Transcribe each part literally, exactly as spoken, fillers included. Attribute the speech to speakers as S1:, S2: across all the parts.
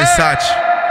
S1: Versace.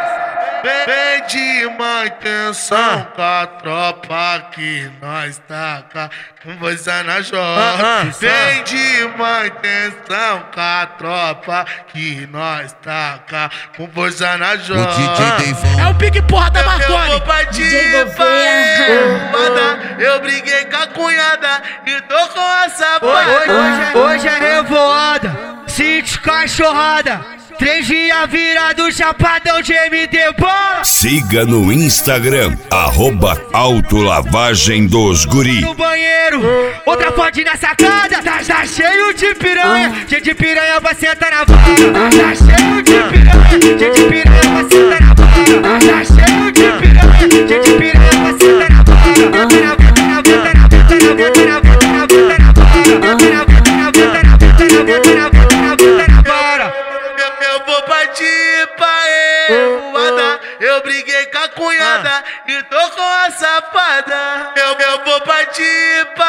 S2: Vem de manutenção com a tropa que nós taca com você na joga. Vem de manutenção com a tropa que nós taca com você na joga.
S1: O D J Deivão
S3: é o pique porra da Marconi.
S2: Eu vou partir pra revoada. Eu briguei com a cunhada e tô com a safada.
S4: Hoje, hoje é revoada, cinco cachorrada. Três dias virado, chapadão de M D bola.
S5: Siga no Instagram, arroba autolavagem dos guri.
S4: No banheiro, outra foto na sacada. Tá, tá cheio de piranha, cheio de piranha vai sentar na vaga. Tá cheio de piranha, cheio de piranha vai sentar na vaga. Tá cheio de piranha, cheio de piranha vai sentar na vaga. Na venta, na venta, na venta, na venta, na venta, na venta, na venta, na vaga. Na venta, na venta, na venta, na venta, na venta, na venta, na vaga.
S2: Eu vou partir pra revoada. Eu briguei com a cunhada e tô com a safada. Eu, eu vou partir pra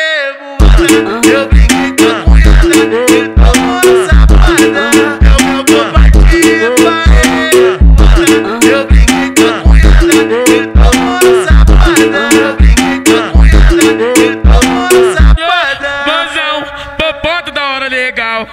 S2: revoada. Eu briguei com a cunhada e tô com a safada. Eu, eu vou partir pra revoada. Eu briguei com a cunhada e tô com a safada. Eu briguei com a cunhada e tô com a safada.
S3: Manzão, popota da hora legal.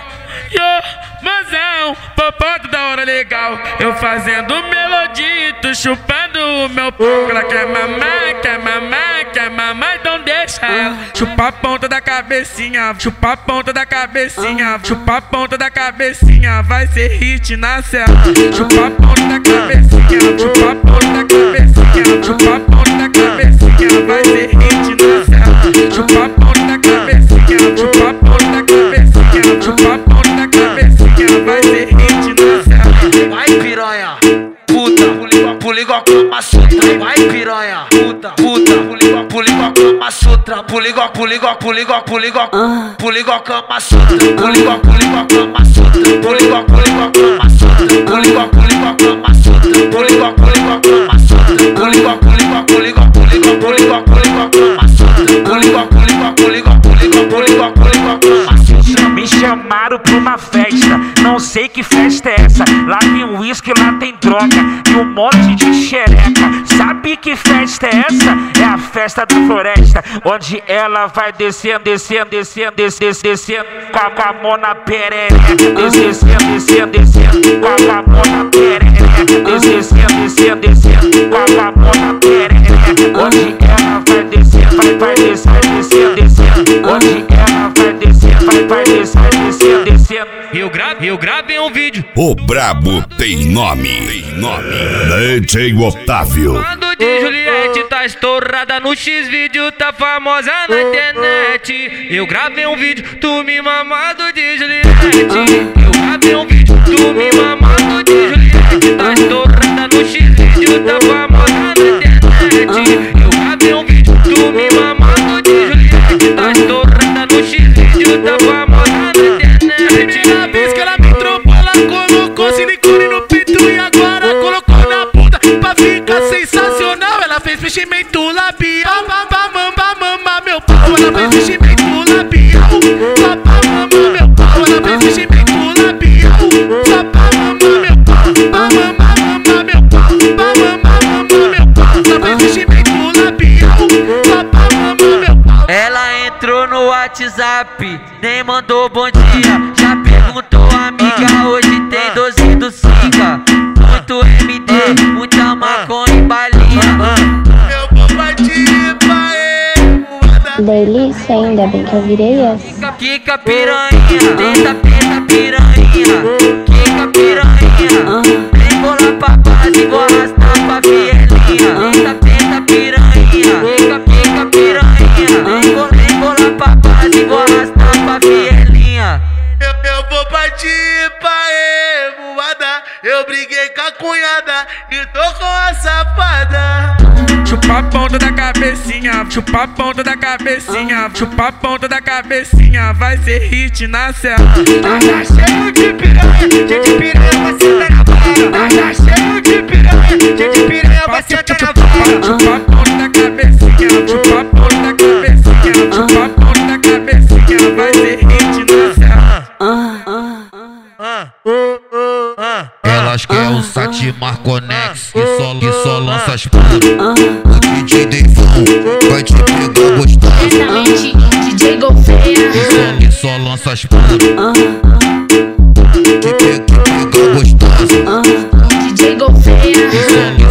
S3: Yo, manzão, popota da hora legal. Eu fazendo melodia, tu chupando o meu pau. Ela quer mamar, quer mamar, quer mamar, então deixa ela. Chupa a ponta da cabecinha, chupa a ponta da cabecinha, chupa a ponta da cabecinha, vai ser hit na cela. Chupa a ponta da cabecinha, chupa a ponta da cabecinha, chupa a ponta da cabecinha, vai ser hit na cela. Chupa a ponta da cabecinha, chupa a ponta da cabecinha, chupa a ponta da cabecinha, vai ser hit na cela.
S4: Vai piranha, puta, pula igual Kama Sutra. Vai piranha, puta, puta, pula igual, pula igual Kama Sutra. Pula igual, pula igual, pula igual, pula igual, pula igual Kama Sutra. Pula igual, pula igual Kama Sutra. Pula igual, pula igual Kama Sutra. Pula igual, pula igual Kama Sutra. Pula igual, pula igual Kama Sutra. Pula igual, pula igual, pula igual, pula igual, pula igual, pula igual Kama Sutra. Pula igual, pula igual, pula igual, pula igual, pula igual, pula igual Kama Sutra.
S6: Me chamaram pra uma festa, não sei que festa é essa. Lá tem uísque, lá tem droga e um monte de xereca. Sabe que festa é essa? É a festa da floresta, onde ela vai descendo, descendo, descendo, descendo, descendo, com a, com a mão na perereca. Descendo, descendo, descendo, com a, com a mão na perereca. Descendo, descendo, descendo, com a, com a mão na perereca. Onde ela vai descendo, vai, vai descendo, descendo, descendo. Onde ela vai descendo, vai, vai descendo, descendo, descendo.
S3: Eu gravo, eu gravei um vídeo.
S5: O brabo tem nome, tem nome. D J Otávio.
S3: Quando de Juliette tá estourada no X-Vídeo, tá famosa na internet. Eu gravei um vídeo, tu me mamado de Juliette. Eu gravei um vídeo, tu me mamado de Juliette. Tá estourada no X-Vídeo, tá famosa na internet. Eu gravei um vídeo, tu me mamado de Juliette. Tá estourada no X-Vídeo, tá famosa na internet.
S1: Na vez que ela me trocou, ela colocou silicone no peito e agora colocou na bunda pra ficar sensacional. Ela fez meximento labial, pra mamar, mamar meu pau. Ela fez meximento labial, só pra mamar meu pau. Ela fez meximento labial, só pra mamar meu pau. Pra mamar, mamar meu pau, pra mamar, mamar meu pau. Ela fez meximento labial, só pra mamar meu pau.
S4: Ela entrou no WhatsApp, nem mandou bom dia. Já perguntou, amiga, hoje tem doze do Siga. Muito M D, muita maconha e balinha.
S2: Eu vou partir pra revoada.
S7: Delícia, ainda bem que eu virei essa.
S4: Kika piranha, tenta, tenta piranha. Kika piranha, vem bolar pra base, vou arrastar pra vielinha. Tenta, tenta piranha, Kika, Kika piranha. Vem bolar, vem bolar pra base, vou arrastar pra vielinha.
S2: Eu, eu vou partir pra revoada. Eu briguei com a cunhada e tô com a safada.
S3: Chupa a ponta da cabecinha, chupa a ponta da cabecinha, chupa a ponta da cabecinha, vai ser hit na cela.
S4: Tá cheio de piranha, cheio de piranha, vai sentar na vaga. Tá cheio de piranha, cheio de piranha, vai sentar na vaga.
S3: Chupa a ponta da cabecinha, chupa a ponta da cabecinha, chupa a ponta da cabecinha, vai ser hit na cela.
S1: Elas querem um
S8: Versace Marconex, que só, que só lança as putas. O D J Deivão vai te pegar gostosa.
S9: Diretamente D J Golfeira,
S8: Que só, que só lança as putas. Que pega, que pega gostosa.
S9: D J Golfeira.
S8: Que só, que